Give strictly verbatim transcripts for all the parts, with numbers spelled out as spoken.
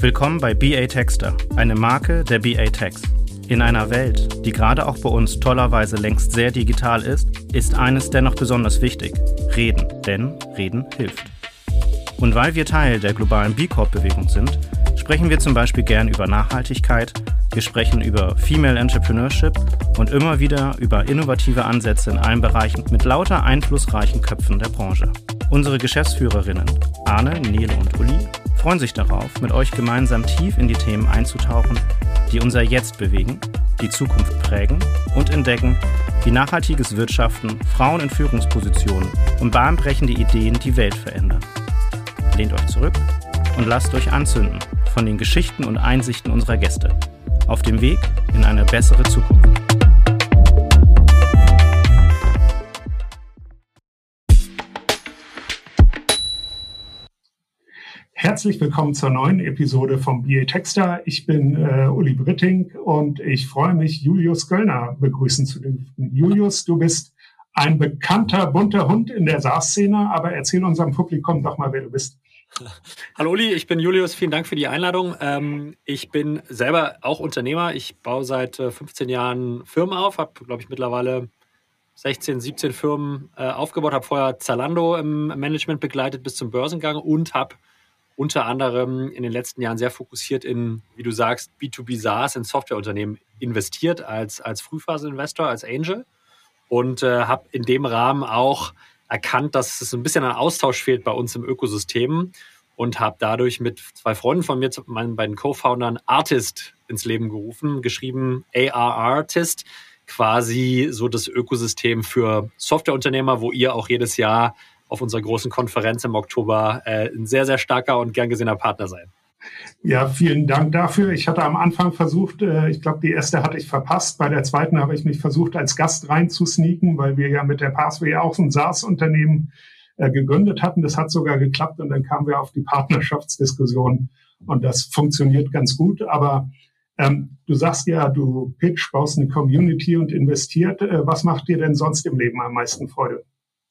Willkommen bei B A Texter, eine Marke der B A Techs. In einer Welt, die gerade auch bei uns tollerweise längst sehr digital ist, ist eines dennoch besonders wichtig: Reden, denn Reden hilft. Und weil wir Teil der globalen B Corp-Bewegung sind, sprechen wir zum Beispiel gern über Nachhaltigkeit, wir sprechen über Female Entrepreneurship und immer wieder über innovative Ansätze in allen Bereichen mit lauter einflussreichen Köpfen der Branche. Unsere Geschäftsführerinnen Arne, Nele und Uli freuen sich darauf, mit euch gemeinsam tief in die Themen einzutauchen, die unser Jetzt bewegen, die Zukunft prägen und entdecken, wie nachhaltiges Wirtschaften, Frauen in Führungspositionen und bahnbrechende Ideen die Welt verändern. Lehnt euch zurück und lasst euch anzünden von den Geschichten und Einsichten unserer Gäste auf dem Weg in eine bessere Zukunft. Herzlich willkommen zur neuen Episode vom B A Texter. Ich bin äh, Uli Britting und ich freue mich, Julius Göllner begrüßen zu dürfen. Julius, du bist ein bekannter, bunter Hund in der SaaS-Szene, aber erzähl unserem Publikum doch mal, wer du bist. Hallo Uli, ich bin Julius, vielen Dank für die Einladung. Ähm, ich bin selber auch Unternehmer. Ich baue seit äh, fünfzehn Jahren Firmen auf, habe, glaube ich, mittlerweile sechzehn, siebzehn Firmen äh, aufgebaut, habe vorher Zalando im Management begleitet bis zum Börsengang und habe unter anderem in den letzten Jahren sehr fokussiert in, wie du sagst, B zwei B SaaS, in Softwareunternehmen investiert als, als Frühphase-Investor, als Angel und äh, habe in dem Rahmen auch erkannt, dass es ein bisschen an Austausch fehlt bei uns im Ökosystem und habe dadurch mit zwei Freunden von mir, meinen beiden Co-Foundern, Artist ins Leben gerufen, geschrieben A R Artist, quasi so das Ökosystem für Softwareunternehmer, wo ihr auch jedes Jahr auf unserer großen Konferenz im Oktober äh, ein sehr, sehr starker und gern gesehener Partner seid. Ja, vielen Dank dafür. Ich hatte am Anfang versucht, äh, ich glaube, die erste hatte ich verpasst. Bei der zweiten habe ich mich versucht, als Gast reinzusneaken, weil wir ja mit der Pathway auch ein SaaS-Unternehmen äh, gegründet hatten. Das hat sogar geklappt und dann kamen wir auf die Partnerschaftsdiskussion und das funktioniert ganz gut. Aber ähm, du sagst ja, du pitch, baust eine Community und investiert. Äh, was macht dir denn sonst im Leben am meisten Freude?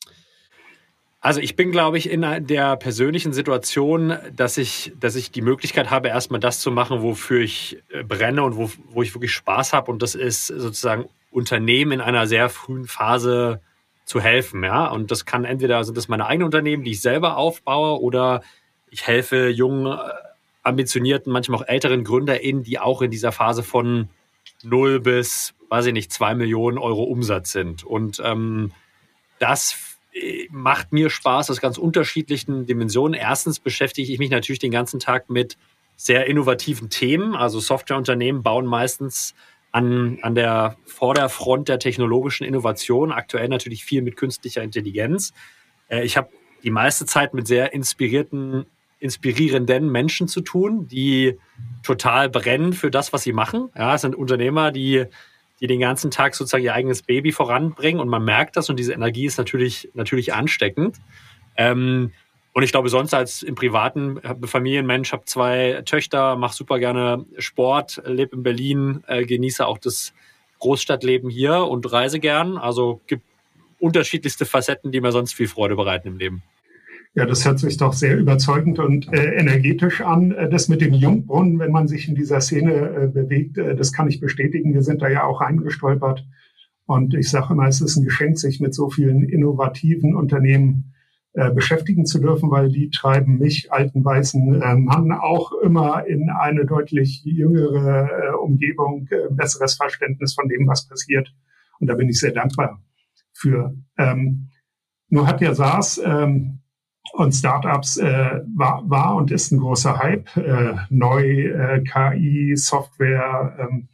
Also ich bin, glaube ich, in der persönlichen Situation, dass ich, dass ich die Möglichkeit habe, erstmal das zu machen, wofür ich brenne und wo, wo ich wirklich Spaß habe. Und das ist sozusagen Unternehmen in einer sehr frühen Phase zu helfen. Ja? Und das kann entweder, sind das meine eigenen Unternehmen, die ich selber aufbaue, oder ich helfe jungen, ambitionierten, manchmal auch älteren GründerInnen, die auch in dieser Phase von null bis, weiß ich nicht, zwei Millionen Euro Umsatz sind. Und ähm, das macht mir Spaß aus ganz unterschiedlichen Dimensionen. Erstens beschäftige ich mich natürlich den ganzen Tag mit sehr innovativen Themen. Also Softwareunternehmen bauen meistens an, an der Vorderfront der technologischen Innovation. Aktuell natürlich viel mit künstlicher Intelligenz. Ich habe die meiste Zeit mit sehr inspirierten, inspirierenden Menschen zu tun, die total brennen für das, was sie machen. Ja, es sind Unternehmer, die die den ganzen Tag sozusagen ihr eigenes Baby voranbringen und man merkt das und diese Energie ist natürlich, natürlich ansteckend. Ähm, und ich glaube, sonst als im privaten Familienmensch, habe zwei Töchter, mache super gerne Sport, lebe in Berlin, äh, genieße auch das Großstadtleben hier und reise gern. Also gibt unterschiedlichste Facetten, die mir sonst viel Freude bereiten im Leben. Ja, das hört sich doch sehr überzeugend und äh, energetisch an. Das mit dem Jungbrunnen, wenn man sich in dieser Szene äh, bewegt, äh, das kann ich bestätigen. Wir sind da ja auch reingestolpert. Und ich sage immer, es ist ein Geschenk, sich mit so vielen innovativen Unternehmen äh, beschäftigen zu dürfen, weil die treiben mich, alten weißen äh, Mann, auch immer in eine deutlich jüngere äh, Umgebung, äh, besseres Verständnis von dem, was passiert. Und da bin ich sehr dankbar für. Ähm, nur hat ja SaaS ähm, und Startups äh, war, war und ist ein großer Hype. Äh, neu, äh, K I, Software, ähm,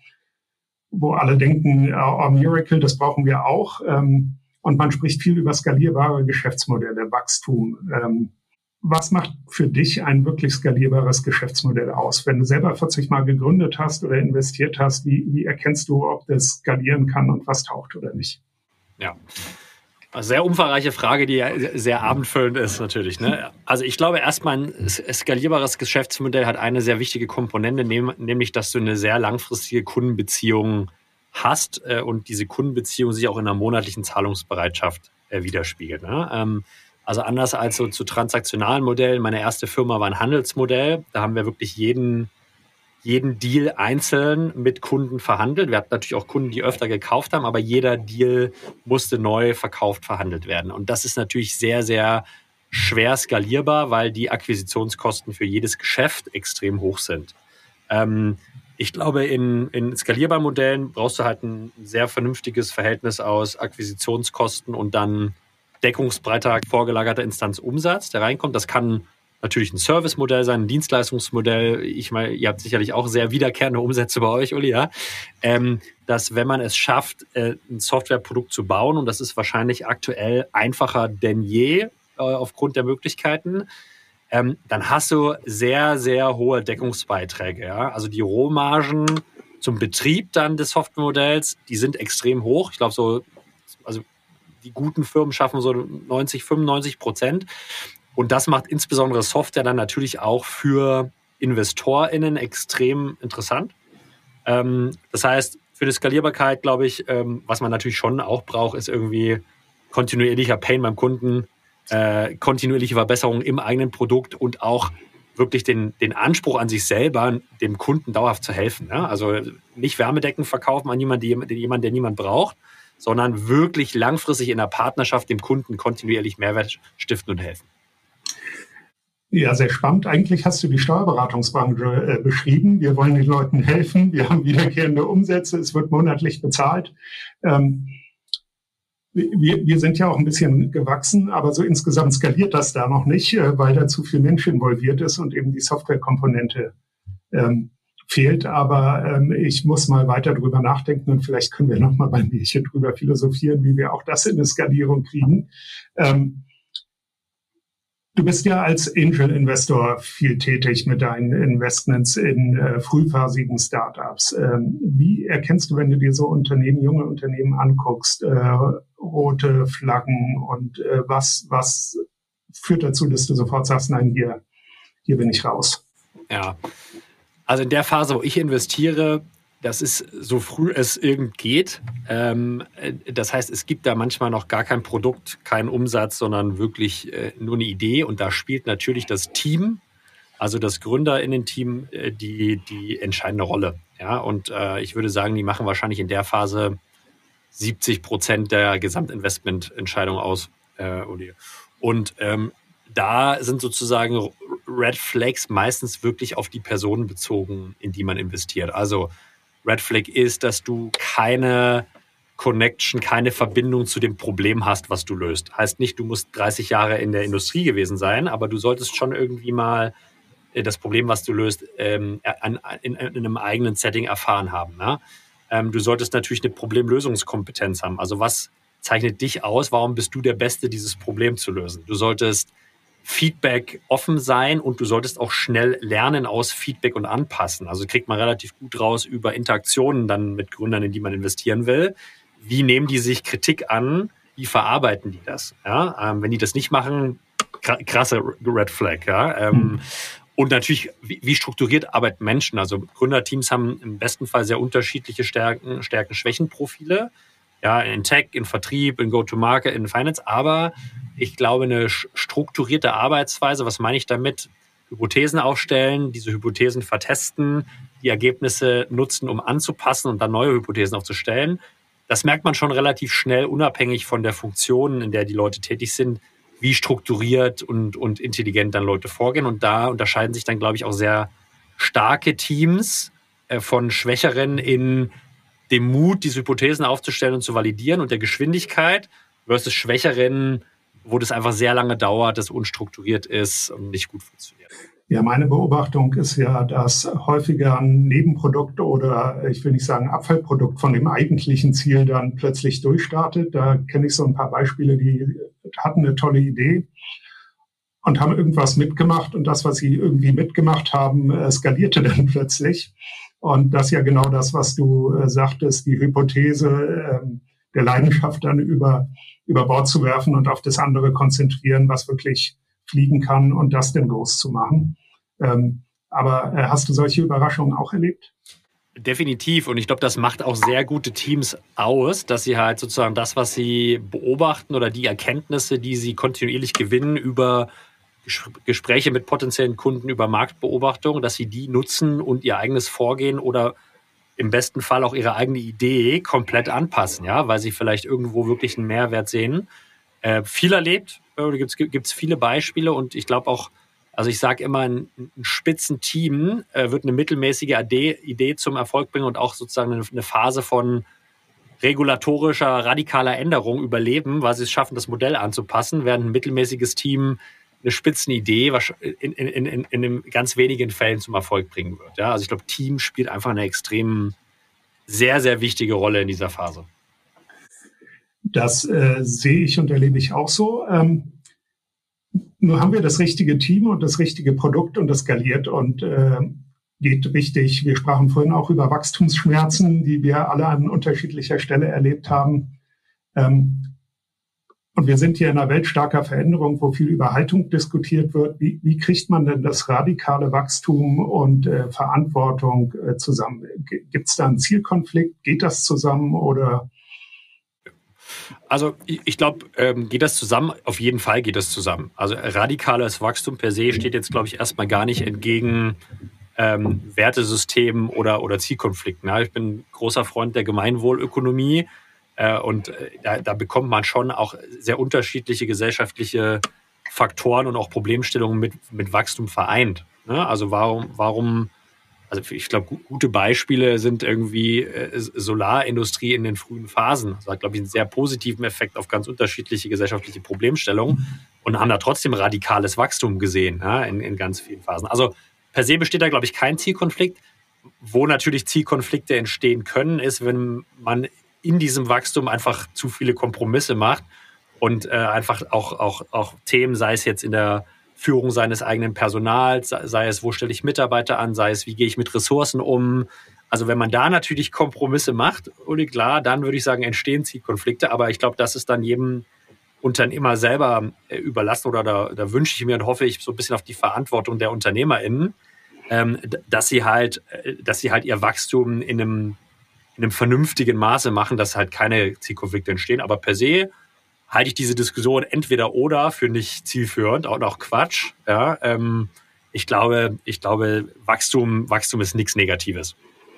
wo alle denken, oh, Miracle, das brauchen wir auch. Ähm, und man spricht viel über skalierbare Geschäftsmodelle, Wachstum. Ähm, was macht für dich ein wirklich skalierbares Geschäftsmodell aus? Wenn du selber vierzig Mal gegründet hast oder investiert hast, wie, wie erkennst du, ob das skalieren kann und was taugt oder nicht? Ja. Sehr umfangreiche Frage, die sehr abendfüllend ist natürlich. Ne? Also ich glaube erstmal, ein skalierbares Geschäftsmodell hat eine sehr wichtige Komponente, nämlich, dass du eine sehr langfristige Kundenbeziehung hast und diese Kundenbeziehung sich auch in einer monatlichen Zahlungsbereitschaft widerspiegelt. Ne? Also anders als so zu transaktionalen Modellen. Meine erste Firma war ein Handelsmodell. Da haben wir wirklich jeden, jeden Deal einzeln mit Kunden verhandelt. Wir hatten natürlich auch Kunden, die öfter gekauft haben, aber jeder Deal musste neu verkauft, verhandelt werden. Und das ist natürlich sehr, sehr schwer skalierbar, weil die Akquisitionskosten für jedes Geschäft extrem hoch sind. Ähm, ich glaube, in, in skalierbaren Modellen brauchst du halt ein sehr vernünftiges Verhältnis aus Akquisitionskosten und dann deckungsbreiter vorgelagerter Instanzumsatz, der reinkommt. Das kann natürlich ein Servicemodell sein, ein Dienstleistungsmodell. Ich meine, ihr habt sicherlich auch sehr wiederkehrende Umsätze bei euch, Uli, ja? Ähm, dass wenn man es schafft, äh, ein Softwareprodukt zu bauen, und das ist wahrscheinlich aktuell einfacher denn je, aufgrund der Möglichkeiten, ähm, dann hast du sehr, sehr hohe Deckungsbeiträge. Ja? Also die Rohmargen zum Betrieb dann des Softwaremodells, die sind extrem hoch. Ich glaube, so, also die guten Firmen schaffen so neunzig, fünfundneunzig Prozent. Und das macht insbesondere Software dann natürlich auch für InvestorInnen extrem interessant. Ähm, das heißt, für die Skalierbarkeit, glaube ich, ähm, was man natürlich schon auch braucht, ist irgendwie kontinuierlicher Pain beim Kunden, Äh, kontinuierliche Verbesserungen im eigenen Produkt und auch wirklich den, den Anspruch an sich selber, dem Kunden dauerhaft zu helfen. Ja? Also nicht Wärmedecken verkaufen an jemanden, die, jemanden, der niemand braucht, sondern wirklich langfristig in der Partnerschaft dem Kunden kontinuierlich Mehrwert stiften und helfen. Ja, sehr spannend. Eigentlich hast du die Steuerberatungsbranche äh, beschrieben. Wir wollen den Leuten helfen. Wir haben wiederkehrende Umsätze. Es wird monatlich bezahlt. Ähm, Wir, wir sind ja auch ein bisschen gewachsen, aber so insgesamt skaliert das da noch nicht, weil da zu viel Mensch involviert ist und eben die Softwarekomponente ähm, fehlt. Aber ähm, ich muss mal weiter drüber nachdenken und vielleicht können wir noch mal beim Bierchen drüber philosophieren, wie wir auch das in eine Skalierung kriegen. Ähm, Du bist ja als Angel-Investor viel tätig mit deinen Investments in äh, frühphasigen Startups. Ähm, wie erkennst du, wenn du dir so Unternehmen, junge Unternehmen anguckst, äh, rote Flaggen und äh, was, was führt dazu, dass du sofort sagst, nein, hier, hier bin ich raus? Ja, also in der Phase, wo ich investiere, das ist so früh es irgend geht. Ähm, das heißt, es gibt da manchmal noch gar kein Produkt, keinen Umsatz, sondern wirklich äh, nur eine Idee. Und da spielt natürlich das Team, also das GründerInnen-Team, äh, die, die entscheidende Rolle. Ja? Und äh, ich würde sagen, die machen wahrscheinlich in der Phase siebzig Prozent der Gesamtinvestmententscheidung aus. Äh, und ähm, da sind sozusagen Red Flags meistens wirklich auf die Personen bezogen, in die man investiert. Also Red Flag ist, dass du keine Connection, keine Verbindung zu dem Problem hast, was du löst. Heißt nicht, du musst dreißig Jahre in der Industrie gewesen sein, aber du solltest schon irgendwie mal das Problem, was du löst, ähm, in, in, in einem eigenen Setting erfahren haben. Ne? Ähm, du solltest natürlich eine Problemlösungskompetenz haben. Also was zeichnet dich aus? Warum bist du der Beste, dieses Problem zu lösen? Du solltest Feedback offen sein und du solltest auch schnell lernen aus Feedback und anpassen. Also kriegt man relativ gut raus über Interaktionen dann mit Gründern, in die man investieren will. Wie nehmen die sich Kritik an? Wie verarbeiten die das? Ja, ähm, wenn die das nicht machen, krasse Red Flag. Ja? Ähm, mhm. Und natürlich, wie, wie strukturiert arbeiten Menschen? Also Gründerteams haben im besten Fall sehr unterschiedliche Stärken, Stärken, Schwächenprofile. Ja, in Tech, in Vertrieb, in Go-to-Market, in Finance. Aber ich glaube, eine strukturierte Arbeitsweise, was meine ich damit? Hypothesen aufstellen, diese Hypothesen vertesten, die Ergebnisse nutzen, um anzupassen und dann neue Hypothesen aufzustellen. Das merkt man schon relativ schnell, unabhängig von der Funktion, in der die Leute tätig sind, wie strukturiert und, und intelligent dann Leute vorgehen. Und da unterscheiden sich dann, glaube ich, auch sehr starke Teams äh, von schwächeren in dem Mut, diese Hypothesen aufzustellen und zu validieren und der Geschwindigkeit versus schwächeren, wo das einfach sehr lange dauert, das unstrukturiert ist und nicht gut funktioniert. Ja, meine Beobachtung ist ja, dass häufiger ein Nebenprodukt oder ich will nicht sagen Abfallprodukt von dem eigentlichen Ziel dann plötzlich durchstartet. Da kenne ich so ein paar Beispiele, die hatten eine tolle Idee und haben irgendwas mitgemacht und das, was sie irgendwie mitgemacht haben, skalierte dann plötzlich. Und das ist ja genau das, was du äh, sagtest, die Hypothese äh, der Leidenschaft dann über, über Bord zu werfen und auf das andere konzentrieren, was wirklich fliegen kann und das dann groß zu machen. Ähm, aber äh, hast du solche Überraschungen auch erlebt? Definitiv. Und ich glaube, das macht auch sehr gute Teams aus, dass sie halt sozusagen das, was sie beobachten oder die Erkenntnisse, die sie kontinuierlich gewinnen über Gespräche mit potenziellen Kunden, über Marktbeobachtung, dass sie die nutzen und ihr eigenes Vorgehen oder im besten Fall auch ihre eigene Idee komplett anpassen, ja, weil sie vielleicht irgendwo wirklich einen Mehrwert sehen. Äh, viel erlebt, da gibt es viele Beispiele und ich glaube auch, also ich sage immer, ein, ein Spitzenteam äh, wird eine mittelmäßige Idee, Idee zum Erfolg bringen und auch sozusagen eine, eine Phase von regulatorischer, radikaler Änderung überleben, weil sie es schaffen, das Modell anzupassen, während ein mittelmäßiges Team eine Spitzenidee in, in, in, in, in ganz wenigen Fällen zum Erfolg bringen wird. Ja? Also ich glaube, Team spielt einfach eine extrem sehr, sehr wichtige Rolle in dieser Phase. Das äh, sehe ich und erlebe ich auch so. Ähm, nur haben wir das richtige Team und das richtige Produkt und das skaliert und äh, geht richtig. Wir sprachen vorhin auch über Wachstumsschmerzen, die wir alle an unterschiedlicher Stelle erlebt haben. Ähm, und wir sind hier in einer Welt starker Veränderung, wo viel über Haltung diskutiert wird. Wie, wie kriegt man denn das radikale Wachstum und äh, Verantwortung äh, zusammen? Gibt es da einen Zielkonflikt? Geht das zusammen oder... Also ich glaube, ähm, geht das zusammen? Auf jeden Fall geht das zusammen. Also radikales Wachstum per se steht jetzt, glaube ich, erstmal gar nicht entgegen ähm, Wertesystemen oder, oder Zielkonflikten. Ja, ich bin großer Freund der Gemeinwohlökonomie äh, und äh, da, da bekommt man schon auch sehr unterschiedliche gesellschaftliche Faktoren und auch Problemstellungen mit, mit Wachstum vereint. Ne? Also warum, warum Also ich glaube, gute Beispiele sind irgendwie äh, Solarindustrie in den frühen Phasen. Das hat, glaube ich, einen sehr positiven Effekt auf ganz unterschiedliche gesellschaftliche Problemstellungen und haben da trotzdem radikales Wachstum gesehen, ja, in, in ganz vielen Phasen. Also per se besteht da, glaube ich, kein Zielkonflikt. Wo natürlich Zielkonflikte entstehen können, ist, wenn man in diesem Wachstum einfach zu viele Kompromisse macht und äh, einfach auch, auch, auch Themen, sei es jetzt in der Führung seines eigenen Personals, sei es, wo stelle ich Mitarbeiter an, sei es, wie gehe ich mit Ressourcen um. Also wenn man da natürlich Kompromisse macht, und klar, dann würde ich sagen, entstehen Zielkonflikte. Aber ich glaube, das ist dann jedem Unternehmer selber überlassen oder da, da wünsche ich mir und hoffe ich so ein bisschen auf die Verantwortung der UnternehmerInnen, ähm, dass sie halt, dass sie halt ihr Wachstum in einem, in einem vernünftigen Maße machen, dass halt keine Zielkonflikte entstehen. Aber per se halte ich diese Diskussion entweder oder für nicht zielführend und auch Quatsch. Ja, ähm, ich glaube, ich glaube, Wachstum, Wachstum ist nichts Negatives.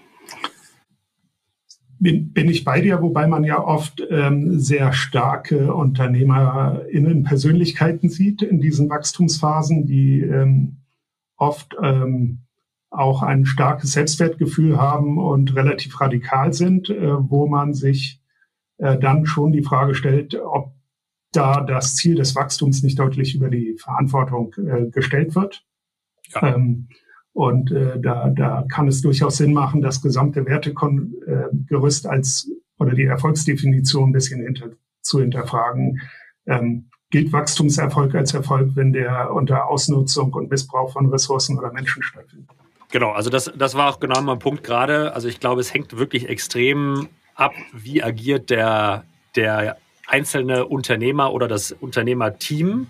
Bin, bin ich bei dir, wobei man ja oft ähm, sehr starke UnternehmerInnen Persönlichkeiten sieht in diesen Wachstumsphasen, die ähm, oft ähm, auch ein starkes Selbstwertgefühl haben und relativ radikal sind, äh, wo man sich äh, dann schon die Frage stellt, ob da das Ziel des Wachstums nicht deutlich über die Verantwortung äh, gestellt wird. Ja. Ähm, und äh, da, da kann es durchaus Sinn machen, das gesamte Wertegerüst als oder die Erfolgsdefinition ein bisschen hinter, zu hinterfragen. Ähm, gilt Wachstumserfolg als Erfolg, wenn der unter Ausnutzung und Missbrauch von Ressourcen oder Menschen stattfindet? Genau, also das, das war auch genau mein Punkt gerade. Also ich glaube, es hängt wirklich extrem ab, wie agiert der, der einzelne Unternehmer oder das Unternehmerteam.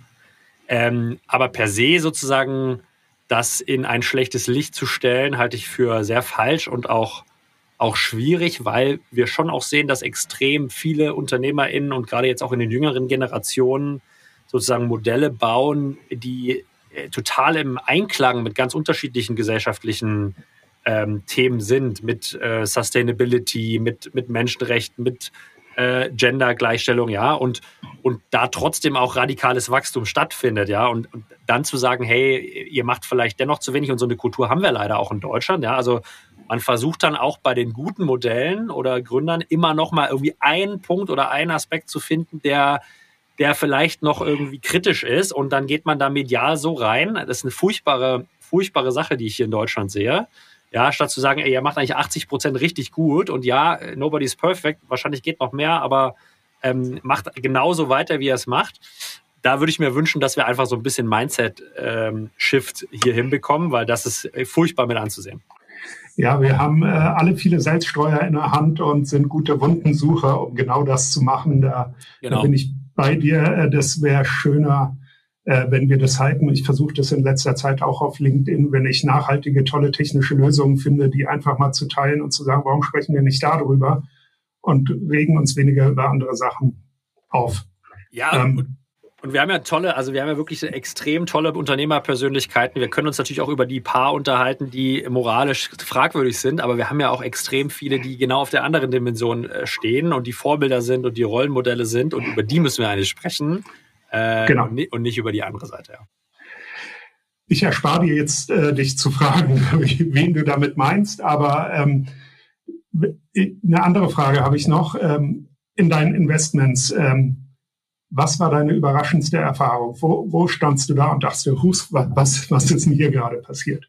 Ähm, aber per se sozusagen das in ein schlechtes Licht zu stellen, halte ich für sehr falsch und auch, auch schwierig, weil wir schon auch sehen, dass extrem viele UnternehmerInnen und gerade jetzt auch in den jüngeren Generationen sozusagen Modelle bauen, die äh, total im Einklang mit ganz unterschiedlichen gesellschaftlichen ähm, Themen sind, mit äh, Sustainability, mit, mit Menschenrechten, mit Äh, Gender-Gleichstellung, ja, und, und da trotzdem auch radikales Wachstum stattfindet, ja, und, und dann zu sagen, hey, ihr macht vielleicht dennoch zu wenig und so eine Kultur haben wir leider auch in Deutschland, ja, also man versucht dann auch bei den guten Modellen oder Gründern immer noch mal irgendwie einen Punkt oder einen Aspekt zu finden, der, der vielleicht noch irgendwie kritisch ist und dann geht man da medial so rein, das ist eine furchtbare, furchtbare Sache, die ich hier in Deutschland sehe. Ja, statt zu sagen, ey, ihr macht eigentlich achtzig Prozent richtig gut und ja, nobody's perfect, wahrscheinlich geht noch mehr, aber ähm, macht genauso weiter, wie ihr es macht. Da würde ich mir wünschen, dass wir einfach so ein bisschen Mindset-Shift ähm, hier hinbekommen, weil das ist furchtbar mit anzusehen. Ja, wir haben äh, alle viele Salzstreuer in der Hand und sind gute Wundensucher, um genau das zu machen. Da, genau. da bin ich bei dir. Das wäre schöner, äh, wenn wir das halten. Ich versuche das in letzter Zeit auch auf LinkedIn, wenn ich nachhaltige, tolle technische Lösungen finde, die einfach mal zu teilen und zu sagen, warum sprechen wir nicht darüber und regen uns weniger über andere Sachen auf. Ja, ähm, und wir haben ja tolle, also wir haben ja wirklich extrem tolle Unternehmerpersönlichkeiten. Wir können uns natürlich auch über die paar unterhalten, die moralisch fragwürdig sind, aber wir haben ja auch extrem viele, die genau auf der anderen Dimension stehen und die Vorbilder sind und die Rollenmodelle sind und über die müssen wir eigentlich sprechen äh, genau. und, und nicht über die andere Seite. Ja. Ich erspare dir jetzt, äh, dich zu fragen, wen du damit meinst, aber ähm, eine andere Frage habe ich noch. Ähm, in deinen Investments, ähm, was war deine überraschendste Erfahrung? Wo, wo standst du da und dachtest du, Hus, was, was ist denn hier gerade passiert?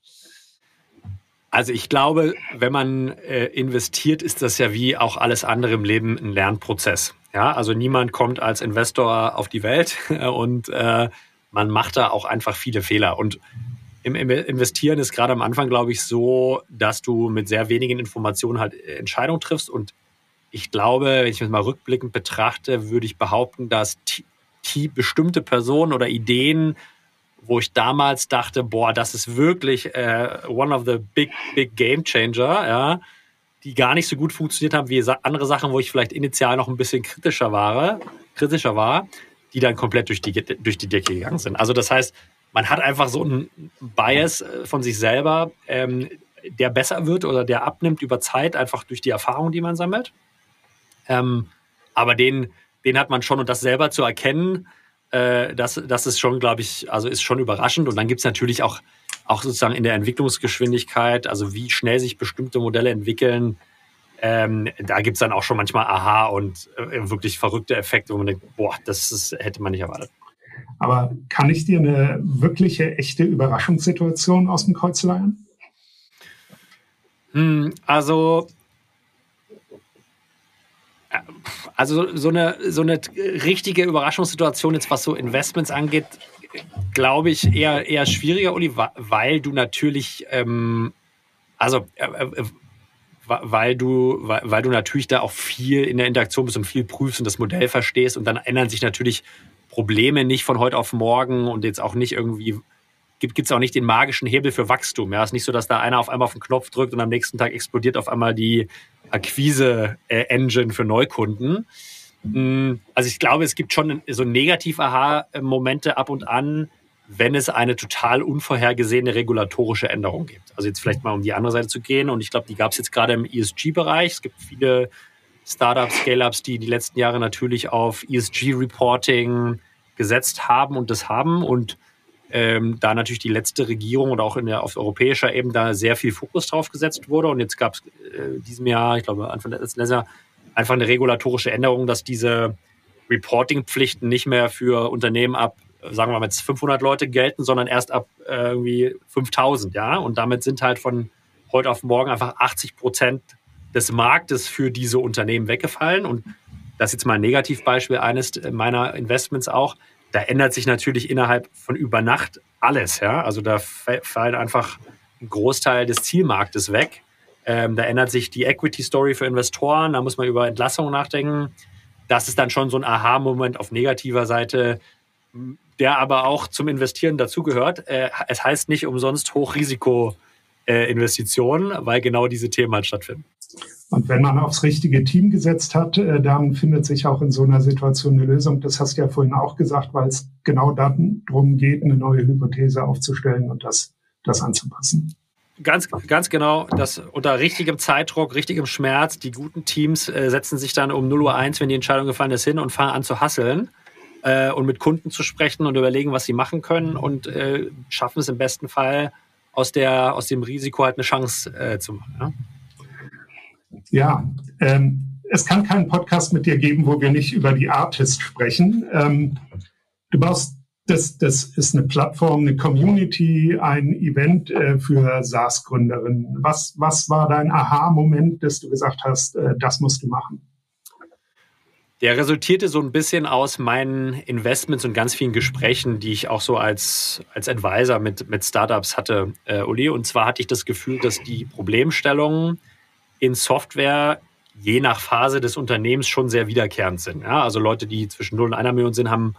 Also ich glaube, wenn man äh, investiert, ist das ja wie auch alles andere im Leben ein Lernprozess. Ja, also niemand kommt als Investor auf die Welt und äh, man macht da auch einfach viele Fehler. Und im, im Investieren ist gerade am Anfang, glaube ich, so, dass du mit sehr wenigen Informationen halt Entscheidungen triffst. Und ich glaube, wenn ich das mal rückblickend betrachte, würde ich behaupten, dass die, die bestimmte Personen oder Ideen, wo ich damals dachte, boah, das ist wirklich äh, one of the big, big game changer, ja, die gar nicht so gut funktioniert haben wie andere Sachen, wo ich vielleicht initial noch ein bisschen kritischer war, kritischer war, die dann komplett durch die, durch die Decke gegangen sind. Also das heißt, man hat einfach so einen Bias von sich selber, ähm, der besser wird oder der abnimmt über Zeit, einfach durch die Erfahrung, die man sammelt. Ähm, aber den, den hat man schon, und das selber zu erkennen, äh, das, das ist schon, glaube ich, also ist schon überraschend. Und dann gibt es natürlich auch, auch sozusagen in der Entwicklungsgeschwindigkeit, also wie schnell sich bestimmte Modelle entwickeln, ähm, da gibt es dann auch schon manchmal Aha und äh, wirklich verrückte Effekte, wo man denkt, boah, das ist, hätte man nicht erwartet. Aber kann ich dir eine wirkliche, echte Überraschungssituation aus dem Kreuz leihen? Hm, also, also so eine, so eine richtige Überraschungssituation, jetzt was so Investments angeht, glaube ich, eher, eher schwieriger, Uli, weil du natürlich, ähm, also äh, äh, weil du, weil, weil du natürlich da auch viel in der Interaktion bist und viel prüfst und das Modell verstehst, und dann ändern sich natürlich Probleme nicht von heute auf morgen und jetzt auch nicht irgendwie, gibt es auch nicht den magischen Hebel für Wachstum. Ja, es ist nicht so, dass da einer auf einmal auf den Knopf drückt und am nächsten Tag explodiert auf einmal die Akquise-Engine für Neukunden. Also ich glaube, es gibt schon so Negativ-Aha-Momente ab und an, wenn es eine total unvorhergesehene regulatorische Änderung gibt. Also jetzt vielleicht mal um die andere Seite zu gehen, und ich glaube, die gab es jetzt gerade im E S G-Bereich. Es gibt viele Startups, Scale-Ups, die die letzten Jahre natürlich auf E S G-Reporting gesetzt haben und das haben, und ähm, da natürlich die letzte Regierung oder auch in der, auf europäischer Ebene da sehr viel Fokus drauf gesetzt wurde. Und jetzt gab es äh, diesem Jahr, ich glaube Anfang des letzten Jahres, einfach eine regulatorische Änderung, dass diese Reporting-Pflichten nicht mehr für Unternehmen ab, sagen wir mal jetzt fünfhundert Leute gelten, sondern erst ab äh, irgendwie fünftausend, ja. Und damit sind halt von heute auf morgen einfach achtzig Prozent des Marktes für diese Unternehmen weggefallen. Und das ist jetzt mal ein Negativbeispiel eines meiner Investments auch. Da ändert sich natürlich innerhalb von über Nacht alles, ja. Also da fällt einfach ein Großteil des Zielmarktes weg. Ähm, da ändert sich die Equity-Story für Investoren. Da muss man über Entlassungen nachdenken. Das ist dann schon so ein Aha-Moment auf negativer Seite, der aber auch zum Investieren dazugehört. Äh, es heißt nicht umsonst Hochrisiko-Investitionen, äh, weil genau diese Themen halt stattfinden. Und wenn man aufs richtige Team gesetzt hat, äh, dann findet sich auch in so einer Situation eine Lösung. Das hast du ja vorhin auch gesagt, weil es genau darum geht, eine neue Hypothese aufzustellen und das, das anzupassen. Ganz, ganz genau, das unter richtigem Zeitdruck, richtigem Schmerz. Die guten Teams äh, setzen sich dann um null Uhr eins, wenn die Entscheidung gefallen ist, hin und fangen an zu hustlen äh, und mit Kunden zu sprechen und überlegen, was sie machen können, und äh, schaffen es im besten Fall, aus, der, aus dem Risiko halt eine Chance äh, zu machen. Ja, ja ähm, es kann keinen Podcast mit dir geben, wo wir nicht über die Artist sprechen. Ähm, du baust Das, das ist eine Plattform, eine Community, ein Event äh, für SaaS-Gründerinnen. Was, was war dein Aha-Moment, dass du gesagt hast, äh, das musst du machen? Der resultierte so ein bisschen aus meinen Investments und ganz vielen Gesprächen, die ich auch so als, als Advisor mit, mit Startups hatte, äh, Uli. Und zwar hatte ich das Gefühl, dass die Problemstellungen in Software je nach Phase des Unternehmens schon sehr wiederkehrend sind. Ja? Also Leute, die zwischen null und einer Million sind, haben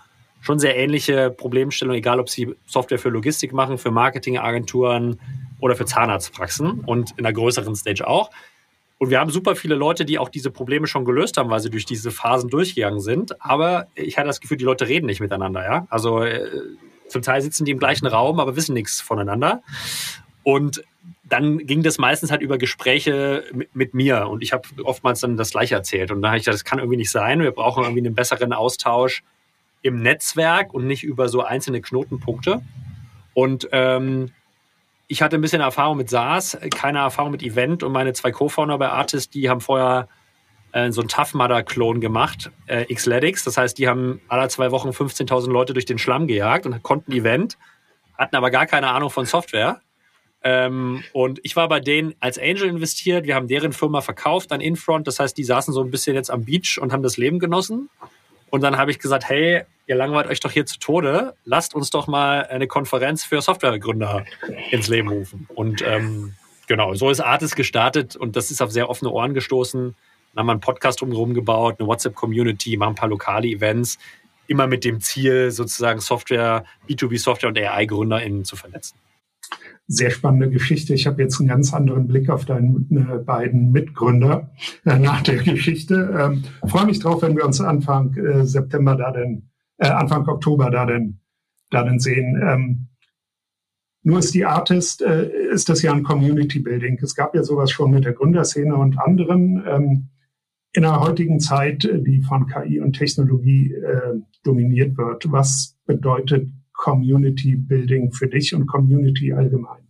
schon sehr ähnliche Problemstellungen, egal ob sie Software für Logistik machen, für Marketingagenturen oder für Zahnarztpraxen und in einer größeren Stage auch. Und wir haben super viele Leute, die auch diese Probleme schon gelöst haben, weil sie durch diese Phasen durchgegangen sind. Aber ich hatte das Gefühl, die Leute reden nicht miteinander. Ja? Also äh, zum Teil sitzen die im gleichen Raum, aber wissen nichts voneinander. Und dann ging das meistens halt über Gespräche mit, mit mir. Und ich habe oftmals dann das Gleiche erzählt. Und da habe ich gedacht, das kann irgendwie nicht sein. Wir brauchen irgendwie einen besseren Austausch im Netzwerk und nicht über so einzelne Knotenpunkte. Und ähm, ich hatte ein bisschen Erfahrung mit SaaS, keine Erfahrung mit Event. Und meine zwei Co-Founder bei Artist, die haben vorher äh, so einen Tough Mudder-Klon gemacht, äh, Xletics. Das heißt, die haben alle zwei Wochen fünfzehntausend Leute durch den Schlamm gejagt und konnten Event, hatten aber gar keine Ahnung von Software. Ähm, und ich war bei denen als Angel investiert. Wir haben deren Firma verkauft an Infront. Das heißt, die saßen so ein bisschen jetzt am Beach und haben das Leben genossen. Und dann habe ich gesagt, hey, ihr langweilt euch doch hier zu Tode. Lasst uns doch mal eine Konferenz für Softwaregründer ins Leben rufen. Und ähm, genau, so ist Artist gestartet und das ist auf sehr offene Ohren gestoßen. Dann haben wir einen Podcast drumherum gebaut, eine WhatsApp-Community, machen ein paar lokale Events. Immer mit dem Ziel, sozusagen Software, B zwei B Software und A I-GründerInnen zu vernetzen. Sehr spannende Geschichte. Ich habe jetzt einen ganz anderen Blick auf deine beiden Mitgründer äh, nach der Geschichte. Ähm, freue mich drauf, wenn wir uns Anfang äh, September da denn, äh, Anfang Oktober da denn, da denn sehen. Ähm, nur ist die Artist, äh, ist das ja ein Community Building. Es gab ja sowas schon mit der Gründerszene und anderen. Ähm, in der heutigen Zeit, die von K I und Technologie äh, dominiert wird, was bedeutet Community Building für dich und Community allgemein?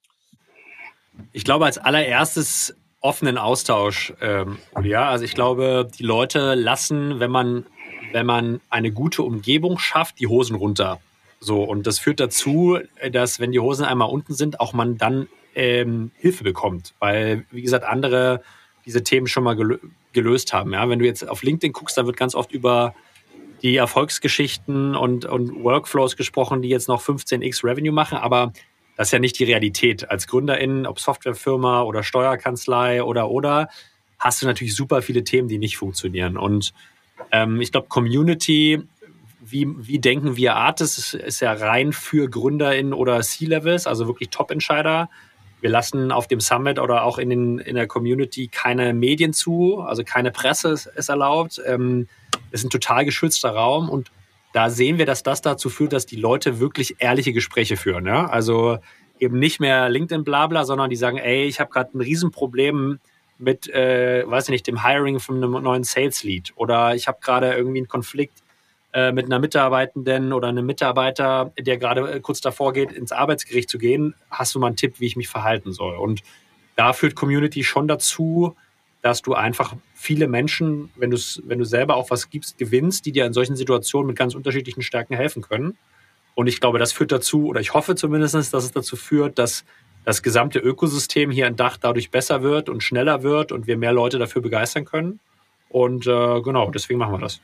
Ich glaube, als allererstes offenen Austausch, ähm, ja. Also ich glaube, die Leute lassen, wenn man, wenn man eine gute Umgebung schafft, die Hosen runter. So, und das führt dazu, dass, wenn die Hosen einmal unten sind, auch man dann ähm, Hilfe bekommt. Weil, wie gesagt, andere diese Themen schon mal gelö- gelöst haben. Ja? Wenn du jetzt auf LinkedIn guckst, da wird ganz oft über die Erfolgsgeschichten und, und Workflows gesprochen, die jetzt noch fünfzehn x Revenue machen, aber das ist ja nicht die Realität. Als GründerInnen, ob Softwarefirma oder Steuerkanzlei oder oder, hast du natürlich super viele Themen, die nicht funktionieren. Und ähm, ich glaube, Community, wie, wie denken wir Artists, ist ja rein für GründerInnen oder C-Levels, also wirklich Top-Entscheider. Wir lassen auf dem Summit oder auch in, den, in der Community keine Medien zu, also keine Presse ist, ist erlaubt. Ähm, ist ein total geschützter Raum und da sehen wir, dass das dazu führt, dass die Leute wirklich ehrliche Gespräche führen. Ja? Also eben nicht mehr LinkedIn-Blabla, sondern die sagen, ey, ich habe gerade ein Riesenproblem mit, äh, weiß ich nicht, dem Hiring von einem neuen Sales-Lead oder ich habe gerade irgendwie einen Konflikt äh, mit einer Mitarbeitenden oder einem Mitarbeiter, der gerade äh, kurz davor geht, ins Arbeitsgericht zu gehen. Hast du mal einen Tipp, wie ich mich verhalten soll? Und da führt Community schon dazu, dass du einfach viele Menschen, wenn, wenn du selber auch was gibst, gewinnst, die dir in solchen Situationen mit ganz unterschiedlichen Stärken helfen können. Und ich glaube, das führt dazu, oder ich hoffe zumindest, dass es dazu führt, dass das gesamte Ökosystem hier in Dach dadurch besser wird und schneller wird und wir mehr Leute dafür begeistern können. Und äh, genau, deswegen machen wir das.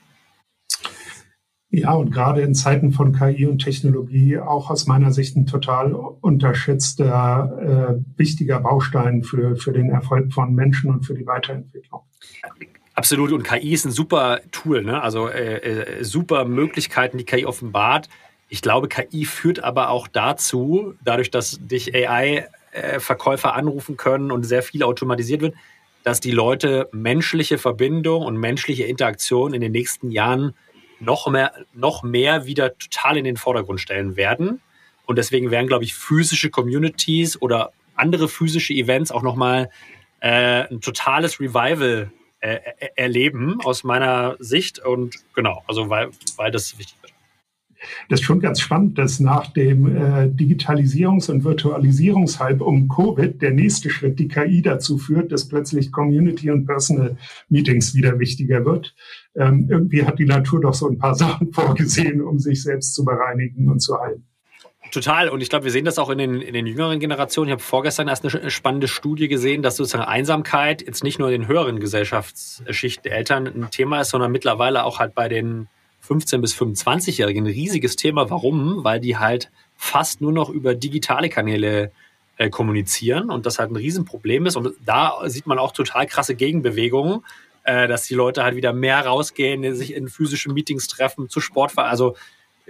Ja, und gerade in Zeiten von K I und Technologie auch aus meiner Sicht ein total unterschätzter, äh, wichtiger Baustein für, für den Erfolg von Menschen und für die Weiterentwicklung. Absolut. Und K I ist ein super Tool, ne? Also äh, äh, super Möglichkeiten, die K I offenbart. Ich glaube, K I führt aber auch dazu, dadurch, dass dich A I-Verkäufer anrufen können und sehr viel automatisiert wird, dass die Leute menschliche Verbindung und menschliche Interaktion in den nächsten Jahren noch mehr, noch mehr wieder total in den Vordergrund stellen werden. Und deswegen werden, glaube ich, physische Communities oder andere physische Events auch nochmal äh, ein totales Revival äh, erleben, aus meiner Sicht. Und genau, also weil, weil das wichtig wird. Das ist schon ganz spannend, dass nach dem äh, Digitalisierungs- und Virtualisierungshype um Covid der nächste Schritt die K I dazu führt, dass plötzlich Community- und Personal-Meetings wieder wichtiger wird. Ähm, irgendwie hat die Natur doch so ein paar Sachen vorgesehen, um sich selbst zu bereinigen und zu heilen. Total. Und ich glaube, wir sehen das auch in den, in den jüngeren Generationen. Ich habe vorgestern erst eine spannende Studie gesehen, dass sozusagen Einsamkeit jetzt nicht nur in den höheren Gesellschaftsschichten der Eltern ein Thema ist, sondern mittlerweile auch halt bei den fünfzehn- bis fünfundzwanzig-Jährigen ein riesiges Thema. Warum? Weil die halt fast nur noch über digitale Kanäle äh, kommunizieren und das halt ein Riesenproblem ist. Und da sieht man auch total krasse Gegenbewegungen, äh, dass die Leute halt wieder mehr rausgehen, sich in physischen Meetings treffen, zu Sport fahren. Also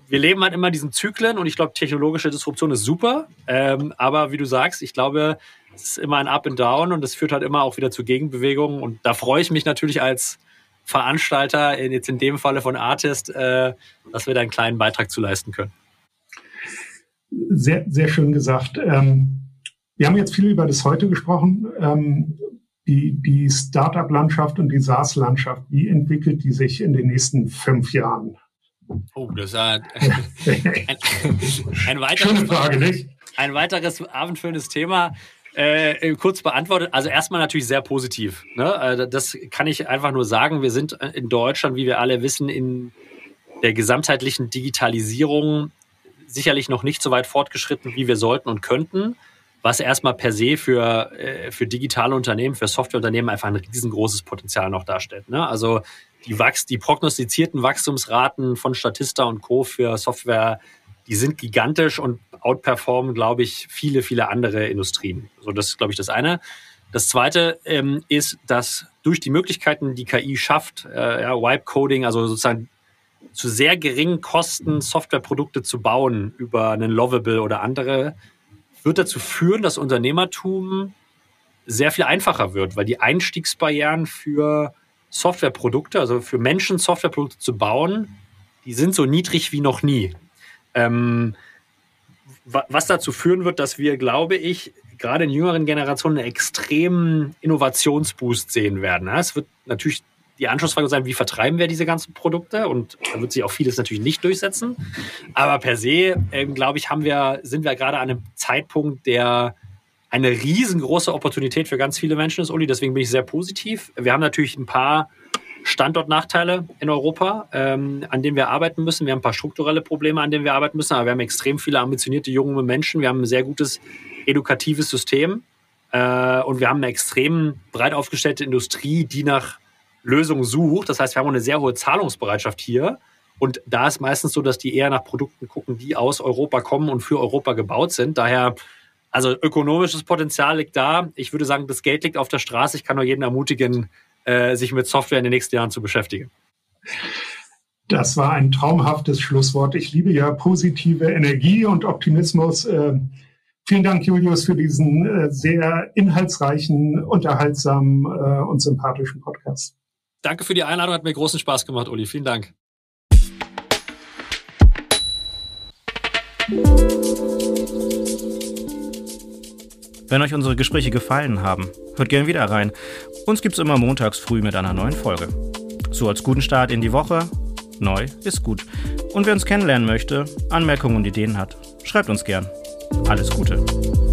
wir leben halt immer diesen Zyklen und ich glaube, technologische Disruption ist super. Ähm, aber wie du sagst, ich glaube, es ist immer ein Up and Down und es führt halt immer auch wieder zu Gegenbewegungen. Und da freue ich mich natürlich als Veranstalter, in, jetzt in dem Falle von Artist, äh, dass wir da einen kleinen Beitrag zu leisten können. Sehr, sehr schön gesagt. Ähm, wir haben jetzt viel über das Heute gesprochen. Ähm, die, die Startup-Landschaft und die SaaS-Landschaft, wie entwickelt die sich in den nächsten fünf Jahren? Oh, das ist ein, ein, ein, weiteres, Schöne Frage, nicht? Ein weiteres abendfüllendes Thema. Äh, kurz beantwortet. Also erstmal natürlich sehr positiv. Ne? Also das kann ich einfach nur sagen. Wir sind in Deutschland, wie wir alle wissen, in der gesamtheitlichen Digitalisierung sicherlich noch nicht so weit fortgeschritten, wie wir sollten und könnten, was erstmal per se für, für digitale Unternehmen, für Softwareunternehmen einfach ein riesengroßes Potenzial noch darstellt. Ne? Also die, Wachs-, die prognostizierten Wachstumsraten von Statista und Co. für Software, die sind gigantisch und outperformen, glaube ich, viele, viele andere Industrien. So, das ist, glaube ich, das eine. Das zweite ähm, ist, dass durch die Möglichkeiten, die K I schafft, äh, ja, Wipe-Coding, also sozusagen zu sehr geringen Kosten Softwareprodukte zu bauen über einen Lovable oder andere, wird dazu führen, dass Unternehmertum sehr viel einfacher wird, weil die Einstiegsbarrieren für Softwareprodukte, also für Menschen Softwareprodukte zu bauen, die sind so niedrig wie noch nie. Ähm, was dazu führen wird, dass wir, glaube ich, gerade in jüngeren Generationen einen extremen Innovationsboost sehen werden. Es wird natürlich die Anschlussfrage sein, wie vertreiben wir diese ganzen Produkte? Und da wird sich auch vieles natürlich nicht durchsetzen. Aber per se, ähm, glaube ich, haben wir, sind wir gerade an einem Zeitpunkt, der eine riesengroße Opportunität für ganz viele Menschen ist, Uli. Deswegen bin ich sehr positiv. Wir haben natürlich ein paar Standortnachteile in Europa, ähm, an denen wir arbeiten müssen. Wir haben ein paar strukturelle Probleme, an denen wir arbeiten müssen. Aber wir haben extrem viele ambitionierte junge Menschen. Wir haben ein sehr gutes edukatives System. Äh, und wir haben eine extrem breit aufgestellte Industrie, die nach Lösungen sucht. Das heißt, wir haben eine sehr hohe Zahlungsbereitschaft hier. Und da ist meistens so, dass die eher nach Produkten gucken, die aus Europa kommen und für Europa gebaut sind. Daher, also ökonomisches Potenzial liegt da. Ich würde sagen, das Geld liegt auf der Straße. Ich kann nur jeden ermutigen, äh, sich mit Software in den nächsten Jahren zu beschäftigen. Das war ein traumhaftes Schlusswort. Ich liebe ja positive Energie und Optimismus. Äh, vielen Dank, Julius, für diesen äh, sehr inhaltsreichen, unterhaltsamen äh, und sympathischen Podcast. Danke für die Einladung, hat mir großen Spaß gemacht, Uli. Vielen Dank. Wenn euch unsere Gespräche gefallen haben, hört gerne wieder rein. Uns gibt's immer montags früh mit einer neuen Folge. So als guten Start in die Woche. Neu ist gut. Und wer uns kennenlernen möchte, Anmerkungen und Ideen hat, schreibt uns gern. Alles Gute.